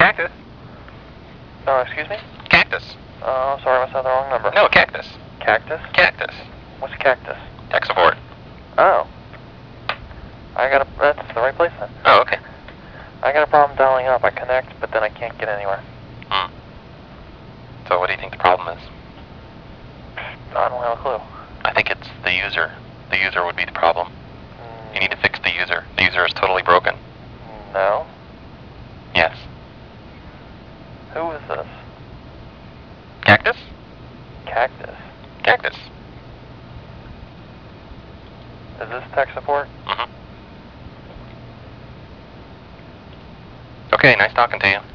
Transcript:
Cactus. Oh, excuse me? Cactus. Oh, sorry, I must have the wrong number. No, Cactus. Cactus? Cactus. What's cactus? Tech support. Oh. That's the right place then. Oh, okay. I got a problem dialing up. I connect, but then I can't get anywhere. So what do you think the problem is? I don't have a clue. I think it's the user. The user would be the problem. You need to fix the user. The user is totally broken. No. Yes. Who is this? Cactus? Cactus. Cactus. Is this tech support? Okay, nice talking to you.